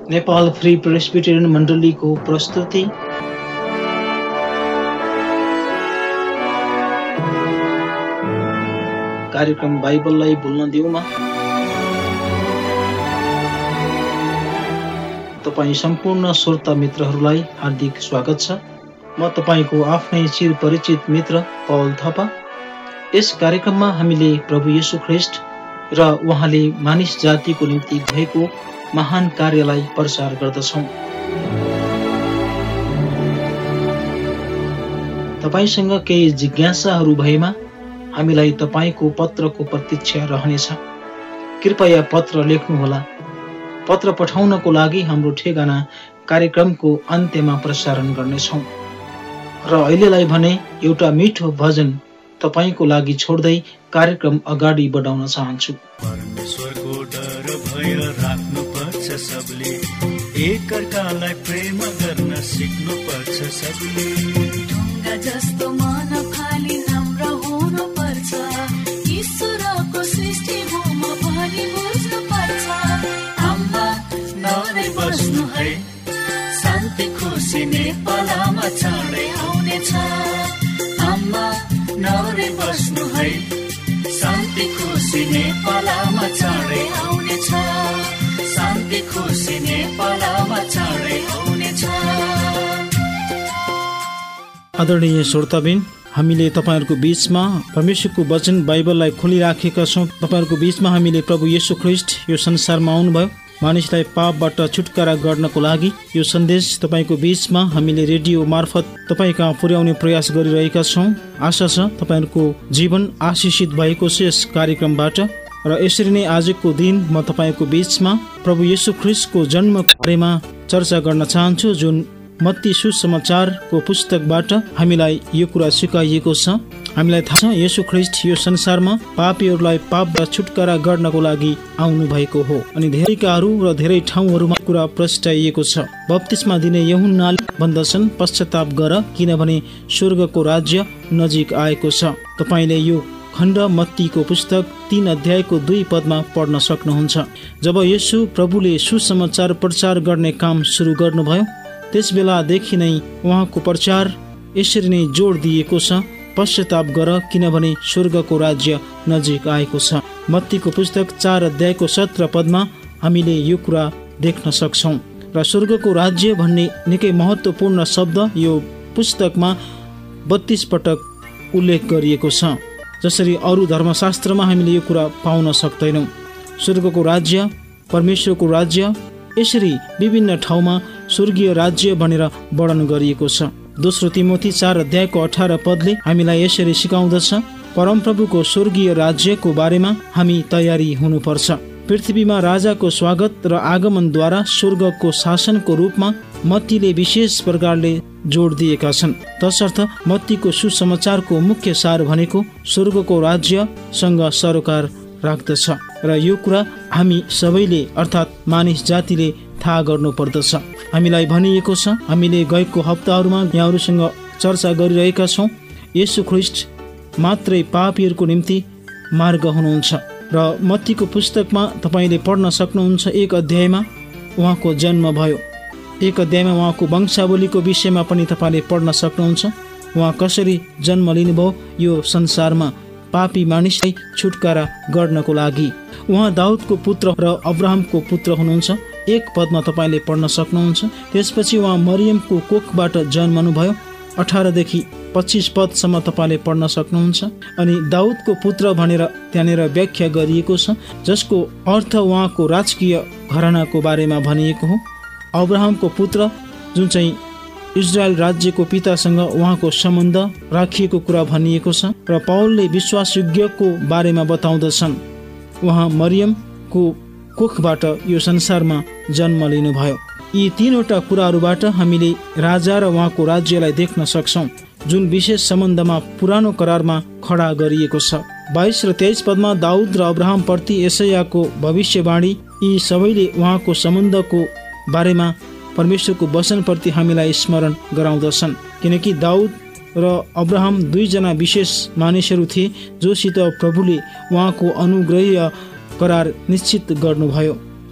Nepal free Presbyterian मण्डलीको प्रस्तुति। कार्यक्रम बाइबललाई बोल्न दिउमा तपाईँ सम्पूर्ण श्रोता मित्रहरूलाई हार्दिक स्वागत छ। म तपाईँको आफ्नै चिरपरिचित मित्र पौल थापा। यस कार्यक्रममा हामीले प्रभु येशू ख्रीष्ट र उहाँले मानिस जातिको निम्ति भएको महान कार्यलाई प्रचार गर्दछौँ। तपाईसँग केही जिज्ञासाहरू भएमा हामीलाई तपाईँको पत्रको प्रतीक्षा रहनेछ। कृपया पत्र लेख्नुहोला। पत्र पठाउनको लागि हाम्रो ठेगाना कार्यक्रमको अन्त्यमा प्रसारण गर्नेछौँ। र अहिलेलाई भने एउटा मिठो भजन तपाईँको लागि छोड्दै कार्यक्रम अगाडि बढाउन चाहन्छु। परमेश्वरको डर भय राख्नुपर्छ सबले, एकअर्कालाई प्रेम गर्न सिक्नुपर्छ सबले। ढुङ्गा जस्तो मन खाली नम्र हुनुपर्छ, ईश्वरको सृष्टि होम भनी बुझ्नुपर्छ। आमा नरै बस्नु है, शान्ति खुसी नेपालमा चाँडै आउनेछ। आमा नरै बस्नु है, शान्ति खुसी नेपालमा चाँडै आउनेछ। शान्ति खुसी नेपालमा चाँडै आउनेछ। आदरणीय श्रोताबिन, हामीले तपाईहरुको बीचमा परमेश्वरको वचन बाइबललाई खोलिराखेका छौँ। तपाईहरुको बीचमा हामीले प्रभु येशू ख्रीष्ट यो संसारमा आउनुभयो मानिसलाई पापबाट छुटकारा गर्नको लागि। यो सन्देश तपाईको बीचमा हामीले रेडियो मार्फत तपाईँ कहाँ पुर्याउने प्रयास गरिरहेका छौँ। आशा छ तपाईहरुको जीवन आशिषित भएको छ यस कार्यक्रमबाट। र यसरी नै आजको दिन म तपाईको बीचमा प्रभु येशू ख्रीष्टको जन्मको बारेमा चर्चा गर्न चाहन्छु, जुन मत्ती सुसमाचारको पुस्तकबाट हामीलाई यो कुरा सिकाइएको छ। हामीलाई थाहा छ येशू ख्रीष्ट यो संसारमा पापीहरूलाई पापबाट छुटकारा गर्नको लागि आउनु भएको हो। अनि धेरैकाहरू र धेरै ठाउँहरूमा कुरा प्रस्ताइएको छ। बप्तिस्मा दिने यूहन्नाले भन्दछन्, पश्चाताप गर किनभने स्वर्गको राज्य नजिक आएको छ। तपाईले यो खण्ड मत्तीको पुस्तक 3 अध्यायको 2 पदमा पढ्न सक्नुहुन्छ। जब येशू प्रभुले सुसमाचार प्रचार गर्ने काम सुरु गर्नुभयो, त्यस बेलादेखि नै उहाँको प्रचार यसरी नै जोड दिएको छ, पश्चाताप गर किनभने स्वर्गको राज्य नजिक आएको छ। मत्तीको पुस्तक 4 अध्यायको 17 पदमा हामीले यो कुरा देख्न सक्छौँ। र स्वर्गको राज्य भन्ने निकै महत्त्वपूर्ण शब्द यो पुस्तकमा 32 पटक उल्लेख गरिएको छ। जसरी अरू धर्मशास्त्रमा हामीले यो कुरा पाउन सक्दैनौँ। स्वर्गको राज्य, परमेश्वरको राज्य, यसरी विभिन्न ठाउँमा स्वर्गीय राज्य भनेर वर्णन गरिएको छ। दोस्रो तिमोथी 4 अध्यायको 18 पदले हामीलाई यसरी सिकाउँदछ, परमप्रभुको स्वर्गीय राज्यको बारेमा हामी तयारी हुनुपर्छ। पृथ्वीमा राजाको स्वागत र आगमनद्वारा स्वर्गको शासनको रूपमा मत्तीले विशेष प्रकारले जोड दिएका छन्। तसर्थ मत्तीको सुसमाचारको मुख्य सार भनेको स्वर्गको राज्यसँग सरोकार राख्दछ। र यो कुरा हामी सबैले अर्थात् मानिस जातिले थाहा गर्नुपर्दछ। हामीलाई भनिएको छ, हामीले गएको हप्ताहरूमा यहाँहरूसँग चर्चा गरिरहेका छौँ, येशू ख्रीष्ट मात्रै पापीहरूको निम्ति मार्ग हुनुहुन्छ। र मत्तीको पुस्तकमा तपाईँले पढ्न सक्नुहुन्छ 1 अध्यायमा उहाँको जन्म भयो। 1 अध्यायमा उहाँको वंशावलीको विषयमा पनि तपाईँले पढ्न सक्नुहुन्छ। उहाँ कसरी जन्म लिनुभयो यो संसारमा पापी मानिसलाई छुटकारा गर्नको लागि। उहाँ दाउदको पुत्र र अब्राहमको पुत्र हुनुहुन्छ। 1 पदमा तपाईँले पढ्न सक्नुहुन्छ। त्यसपछि उहाँ मरियमको कोखबाट जन्मनुभयो। 18 देखि 25 पदसम्म तपाईँले पढ्न सक्नुहुन्छ। अनि दाउदको पुत्र भनेर त्यहाँनिर व्याख्या गरिएको छ, जसको अर्थ उहाँको राजकीय घरानाको बारेमा भनिएको हो। अब्राहमको पुत्र जुन चाहिँ इजरायल राज्यको पितासँग उहाँको सम्बन्ध राखिएको कुरा भनिएको छ। र पौलले विश्वासयोग्यको बारेमा बताउँदछन्, उहाँ मरियमको कोखबाट यो संसारमा जन्म लिनुभयो। यी 3वटा कुराहरूबाट हामीले राजा र उहाँको राज्यलाई देख्न सक्छौँ, जुन विशेष सम्बन्धमा पुरानो करारमा खडा गरिएको छ। 22 र 23 पदमा दाउद र अब्राहम प्रति यशायाको भविष्यवाणी, यी सबैले उहाँको सम्बन्धको बारेमा परमेश्वरको वचनप्रति हामीलाई स्मरण गराउँदछन्। किनकि दाउद र अब्राहम 2 जना विशेष मानिसहरू थिए, जोसित प्रभुले उहाँको अनुग्रहीय करार निश्चित गर्नुभयो।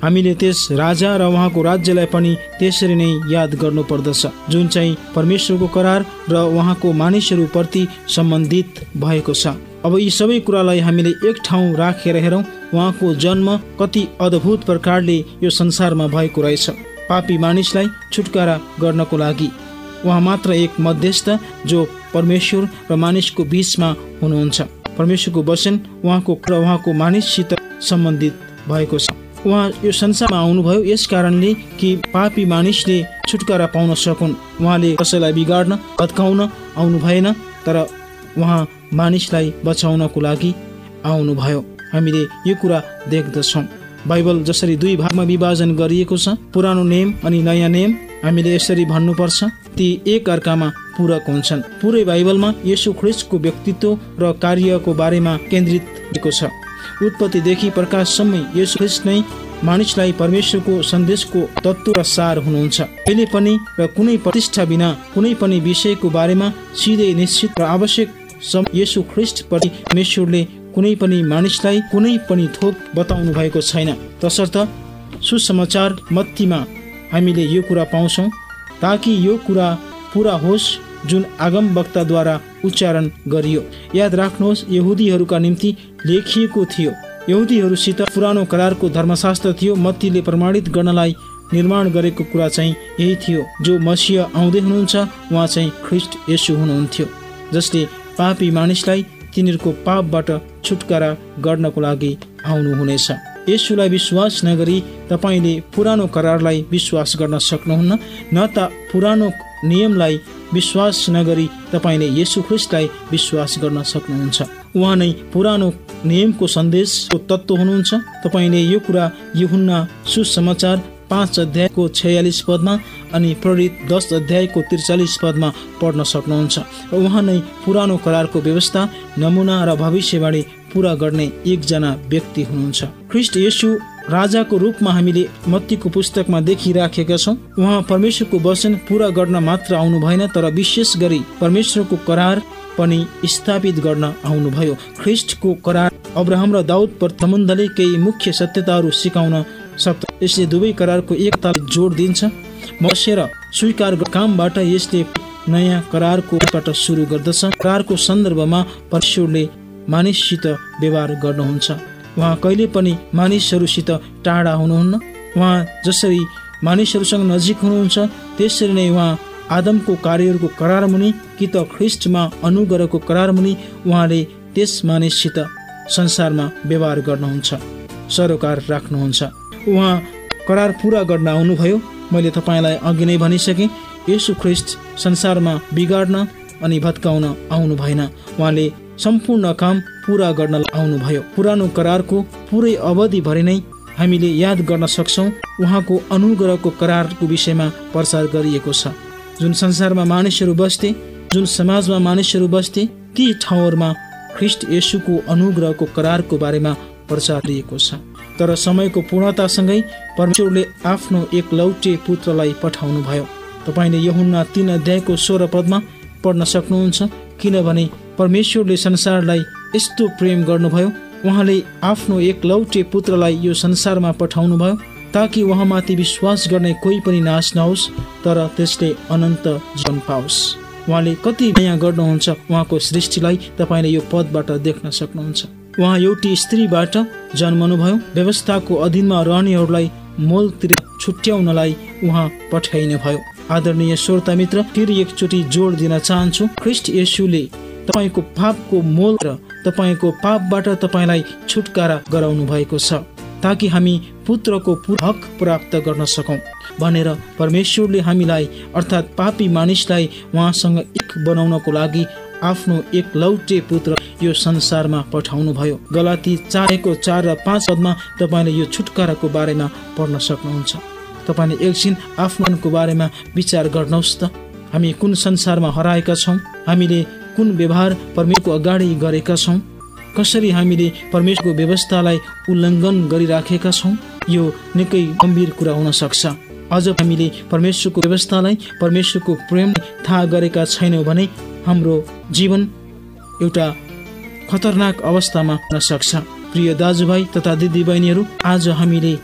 हामीले त्यस राजा र उहाँको राज्यलाई पनि त्यसरी नै याद गर्नु पर्दछ जुन चाहिँ परमेश्वरको करार र उहाँको मानिसहरू प्रति सम्बन्धित भएको छ। अब यी सबै कुरालाई हामीले एक ठाउँ राखेर हेरौँ, उहाँको जन्म कति अद्भुत प्रकारले यो संसारमा भएको रहेछ। पापी मानिसलाई छुटकारा गर्नको लागि उहाँ मात्र एक मध्यस्थ जो परमेश्वर र मानिसको बीचमा हुनुहुन्छ। परमेश्वरको वचन उहाँको मानिससित सम्बन्धित भएको छ। उहाँ यो संसारमा आउनुभयो यस कारणले कि पापी मानिसले छुटकारा पाउन सकुन्। उहाँले कसैलाई बिगाड्न भत्काउन आउनु भएन, तर उहाँ मानिसलाई बचाउनको लागि आउनुभयो। हामीले यो कुरा देख्दछौँ। बाइबल जसरी दुई भागमा विभाजन गरिएको छ, पुरानो नियम अनि नयाँ नियम, हामीले यसरी भन्नुपर्छ ती एक अर्कामा पूरक हुन्छन्। पुरै बाइबलमा येशू ख्रीष्टको व्यक्तित्व र कार्यको बारेमा केन्द्रित भएको छ। उत्पत्तिदेखि प्रकाशसम्म येशू ख्रीष्ट नै मानिसलाई परमेश्वरको सन्देशको तत्त्व र सार हुनुहुन्छ। कहिले पनि र कुनै प्रतिष्ठा बिना कुनै पनि विषयको बारेमा सिधै निश्चित र आवश्यक येशू ख्रीष्ट प्रति परमेश्वरले कुनै पनि मानिसलाई कुनै पनि थोक बताउनु भएको छैन। तसर्थ सुसमाचार मत्तीमा हामीले यो कुरा पाउँछौँ ताकि यो कुरा पूरा होस् जुन आगम वक्ताद्वारा उच्चारण गरियो। याद राख्नुहोस्, यहुदीहरूका निम्ति लेखिएको थियो। यहुदीहरूसित पुरानो करारको धर्मशास्त्र थियो। मत्तीले प्रमाणित गर्नलाई निर्माण गरेको कुरा चाहिँ यही थियो, जो मसीह आउँदै हुनुहुन्छ उहाँ चाहिँ ख्रीष्ट येशू हुनुहुन्थ्यो, जसले पापी मानिसलाई तिनीहरूको पापबाट छुटकारा गर्नको लागि आउनुहुनेछ। येशूलाई विश्वास नगरी तपाईले पुरानो करारलाई विश्वास गर्न सक्नुहुन्न, न त पुरानो नियमलाई विश्वास नगरी तपाईले येशू ख्रीष्टलाई विश्वास गर्न सक्नुहुन्छ। उहाँ नै पुरानो नियमको सन्देशको तत्त्व हुनुहुन्छ। तपाईले यो कुरा यूहन्ना सुसमाचार 5 अध्यायको 46 पदमा अनि प्रेरित 10 अध्यायको 43 पदमा पढ्न सक्नुहुन्छ। र उहाँ नै पुरानो करारको व्यवस्था, नमुना र भविष्यवाणी पूरा गर्ने एकजना व्यक्ति हुनुहुन्छ। ख्रीष्ट येशू राजाको रूपमा हामीले मत्तीको पुस्तकमा देखिराखेका छौँ। उहाँ परमेश्वरको वचन पूरा गर्न मात्र आउनु भएन, तर विशेष गरी परमेश्वरको करार पनि स्थापित गर्न आउनुभयो। ख्रीष्टको करार अब्राहम र दाउद सम्बन्धले केही मुख्य सत्यताहरू सिकाउन सक्छ। यसले दुवै करारको एकतालाई जोड दिन्छ। बसेर स्वीकार कामबाट यसले नयाँ करारकोबाट सुरु गर्दछ। करारको सन्दर्भमा परमेश्वरले मानिससित व्यवहार गर्नुहुन्छ। उहाँ कहिले पनि मानिसहरूसित टाढा हुनुहुन्न। उहाँ जसरी मानिसहरूसँग नजिक हुनुहुन्छ त्यसरी नै उहाँ आदमको कार्यहरूको करार मुनि कि त ख्रीष्टमा अनुग्रहको करार मुनि उहाँले त्यस मानिससित संसारमा व्यवहार गर्नुहुन्छ, सरोकार राख्नुहुन्छ। उहाँ करार पूरा गर्न आउनुभयो। मैले तपाईँलाई अघि नै भनिसकेँ, येशू ख्रीष्ट संसारमा बिगाड्न अनि भत्काउन आउनु भएन, उहाँले सम्पूर्ण काम पूरा गर्न आउनुभयो। पुरानो करारको पुरै अवधिभरि नै हामीले याद गर्न सक्छौँ उहाँको अनुग्रहको करारको विषयमा प्रचार गरिएको छ। जुन संसारमा मानिसहरू बस्थे, जुन समाजमा मानिसहरू बस्थे, ती ठाउँहरूमा ख्रीष्ट येशूको अनुग्रहको करारको बारेमा प्रचार गरिएको छ। तर समयको पूर्णतासँगै परमेश्वरले आफ्नो एकलौटे पुत्रलाई पठाउनु भयो। तपाईँले यूहन्ना 3 अध्यायको 16 पदमा पढ्न सक्नुहुन्छ। किनभने परमेश्वरले संसारलाई यस्तो प्रेम गर्नुभयो, उहाँले आफ्नो एकलौटे पुत्रलाई यो संसारमा पठाउनु भयो ताकि उहाँमाथि विश्वास गर्ने कोही पनि नाश नहोस्, तर त्यसले अनन्त जीवन पाओस्। उहाँले कति माया गर्नुहुन्छ उहाँको सृष्टिलाई तपाईँले यो पदबाट देख्न सक्नुहुन्छ। उहाँ एउटी स्त्रीबाट जन्मनुभयो। व्यवस्थाको अधीनमा रहनेहरूलाई मोलतिर छुट्याउनलाई उहाँ पठाइनु भयो। आदरणीय श्रोता मित्र, फेरि एकचोटि जोड दिन चाहन्छु, ख्रीष्ट येशूले तपाईँको पापको मोल र तपाईँको पापबाट तपाईँलाई छुटकारा गराउनु भएको छ ताकि हामी पुत्रको हक प्राप्त गर्न सकौँ भनेर परमेश्वरले हामीलाई अर्थात् पापी मानिसलाई उहाँसँग एक बनाउनको लागि आफ्नो एकलौटे पुत्र यो संसारमा पठाउनु भयो। गलाती 4:4 र 5 पदमा तपाईँले यो छुटकाराको बारेमा पढ्न सक्नुहुन्छ। तपाईँले एकछिन आफ्नोको बारेमा विचार गर्नुहोस् त। हामी कुन संसारमा हराएका छौँ, हामीले कुन व्यवहार परमेश्वरको अगाडि गरेका छौँ, कसरी हामीले परमेश्वरको व्यवस्थालाई उल्लङ्घन गरिराखेका छौँ। यो निकै गम्भीर कुरा हुन सक्छ। अझ हामीले परमेश्वरको व्यवस्थालाई, परमेश्वरको प्रेम थाहा गरेका छैनौँ भने हाम्रो जीवन एउटा खतरनाक अवस्थामा हुन सक्छ। प्रिय दाजुभाइ तथा दिदीबहिनीहरू, आज हामीले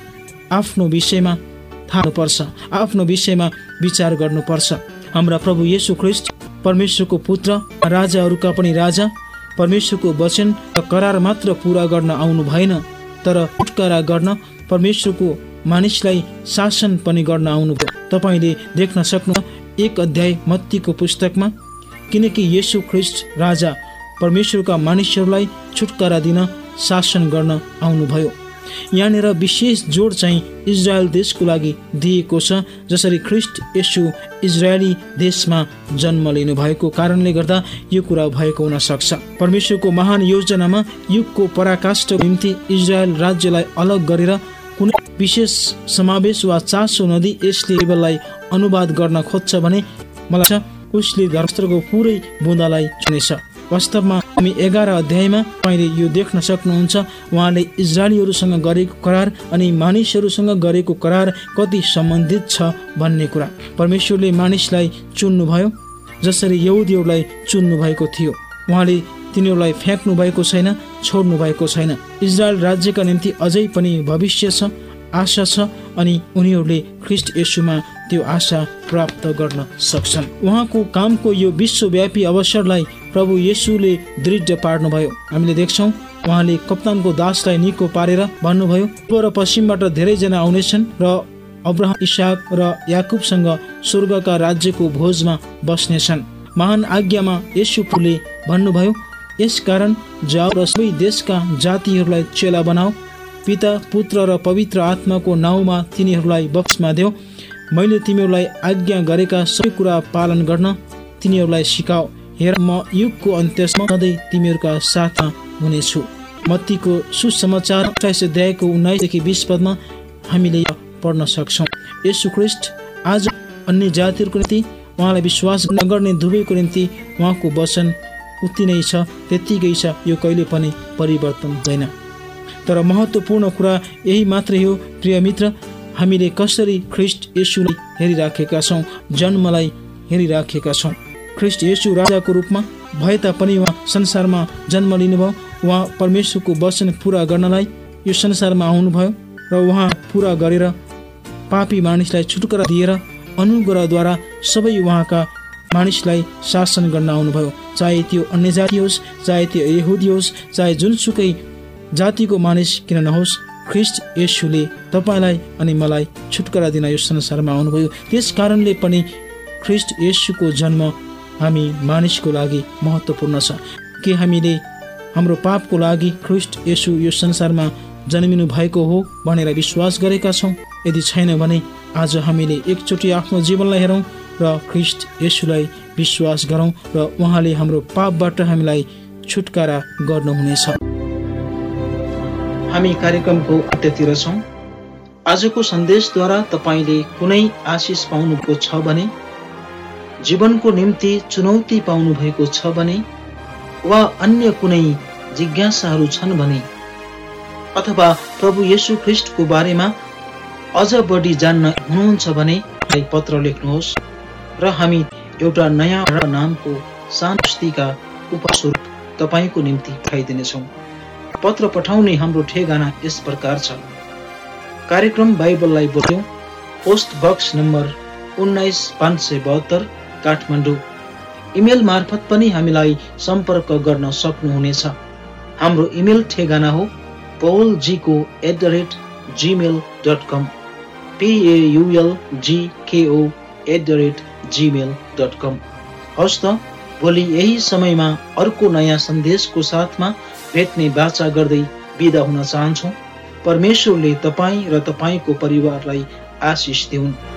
आफ्नो विषयमा थाहा हुनुपर्छ, आफ्नो विषयमा विचार गर्नुपर्छ। हाम्रा प्रभु येशू ख्रीष्ट परमेश्वरको पुत्र, राजाहरूका पनि राजा, परमेश्वरको वचन र करार मात्र पूरा गर्न आउनु भएन, तर छुटकारा गर्न परमेश्वरको मानिसलाई शासन पनि गर्न आउनुभयो। तपाईँले देख्न सक्नु 1 अध्याय मत्तीको पुस्तकमा, किनकि येशू ख्रीष्ट राजा परमेश्वरका मानिसहरूलाई छुटकारा दिन शासन गर्न आउनुभयो। यहाँनिर विशेष जोड चाहिँ इजरायल देशको लागि दिएको छ, जसरी ख्रीष्ट येशू इजरायली देशमा जन्म लिनु भएको कारणले गर्दा यो कुरा भएको हुन सक्छ। परमेश्वरको महान योजनामा युगको पराकाष्ठको निम्ति इजरायल राज्यलाई अलग गरेर कुनै विशेष समावेश वा चासो नदी यसले बाइबललाई अनुवाद गर्न खोज्छ भने मलाई उसले धर्मशास्त्रको पुरै बुँदालाई चुनेछ। वास्तवमा हामी 11 अध्यायमा तपाईँले यो देख्न सक्नुहुन्छ, उहाँले इजरायलीहरूसँग गरेको करार अनि मानिसहरूसँग गरेको करार कति सम्बन्धित छ भन्ने कुरा। परमेश्वरले मानिसलाई चुन्नुभयो जसरी यहुदीहरूलाई चुन्नु भएको थियो। उहाँले तिनीहरूलाई फ्याँक्नु भएको छैन, छोड्नु भएको छैन। इजरायल राज्यका निम्ति अझै पनि भविष्य छ, आशा छ, अनि उनीहरूले ख्रीष्ट येशूमा त्यो आशा प्राप्त गर्न सक्छन्। उहाँको कामको यो विश्वव्यापी अवसरलाई प्रभु येशूले दृढ पार्नुभयो। हामीले देख्छौँ उहाँले कप्तानको दासलाई निको पारेर भन्नुभयो, पूर्व र पश्चिमबाट धेरैजना आउनेछन् र अब्राहम, इसाक र याकुबसँग स्वर्गका राज्यको भोजमा बस्नेछन्। महान आज्ञामा येशूले भन्नुभयो, यसकारण जाऊ र सबै देशका जातिहरूलाई चेला बनाऊ, पिता, पुत्र र पवित्र आत्माको नाउँमा तिनीहरूलाई बप्तिस्मा देऊ। मैले तिमीहरूलाई आज्ञा गरेका सबै कुरा पालन गर्न तिनीहरूलाई सिकाऊ। हेर, म युगको अन्त्यसम्म सधैँ तिमीहरूका साथमा हुनेछु। मत्तीको सुसमाचार 28 अध्यायको 19देखि 20 पदमा हामीले पढ्न सक्छौँ। येशू ख्रीष्ट आज अन्य जातिहरूको निम्ति, उहाँलाई विश्वास नगर्ने दुवैको निम्ति उहाँको वचन उति नै छ, त्यत्तिकै छ, यो कहिले पनि परिवर्तन हुँदैन। तर महत्त्वपूर्ण कुरा यही मात्रै हो प्रिय मित्र, हामीले कसरी ख्रीष्ट येशूलाई हेरिराखेका छौँ, जन्मलाई हेरिराखेका छौँ। ख्रीष्ट येशू राजाको रूपमा भए तापनि उहाँ संसारमा जन्म लिनुभयो। उहाँ परमेश्वरको वचन पुरा गर्नलाई यो संसारमा आउनुभयो र उहाँ पुरा गरेर पापी मानिसलाई छुटकारा दिएर अनुग्रहद्वारा सबै उहाँका मानिसलाई शासन गर्न आउनुभयो। चाहे त्यो अन्य जाति होस्, चाहे त्यो यहुदी होस्, चाहे जुनसुकै जातिको मानिस किन नहोस्, ख्रीष्ट येशूले तपाईँलाई अनि मलाई छुटकारा दिन यो संसारमा आउनुभयो। त्यस कारणले पनि ख्रीष्ट येशूको जन्म हामी मानिसको लागि महत्त्वपूर्ण छ। के हामीले हाम्रो पापको लागि ख्रीष्ट येशू यो संसारमा जन्मिनु भएको हो भनेर विश्वास गरेका छौँ? यदि छैन भने आज हामीले एकचोटि आफ्नो जीवनलाई हेरौँ र ख्रीष्ट येशूलाई विश्वास गरौँ र उहाँले हाम्रो पापबाट हामीलाई छुटकारा गर्नुहुनेछ। हामी कार्यक्रमको अन्त्यतिर छौँ। आजको सन्देशद्वारा तपाईँले कुनै आशिष पाउनुभएको छ भने, जीवनको निम्ति चुनौती पाउनु भएको छ भने, वा अन्य कुनै जिज्ञासाहरू छन् भने, अथवा प्रभु येशू ख्रीष्टको बारेमा अझ बढी जान्न हुनुहुन्छ भने पत्र लेख्नुहोस् र हामी एउटा नयाँ नामको शान्तिका उपस्वरूप तपाईँको निम्ति पठाइदिनेछौँ। पत्र पठाउने हाम्रो ठेगाना यस प्रकार छ। कार्यक्रम बाइबललाई बोल्यौं, post box number 19572 Kathmandu. Email मार्फत पनि हामीलाई सम्पर्क गर्न सक्नुहुनेछ। हाम्रो इमेल ठेगाना हो paulgko@gmail.com, paulgko@gmail.com। हवस् त, भोलि यही समयमा अर्को नयाँ सन्देशको साथमा भेट्ने बाचा गर्दै बिदा हुन चाहन्छौँ। परमेश्वरले तपाईँ र तपाईँको परिवारलाई आशिष दिउन्।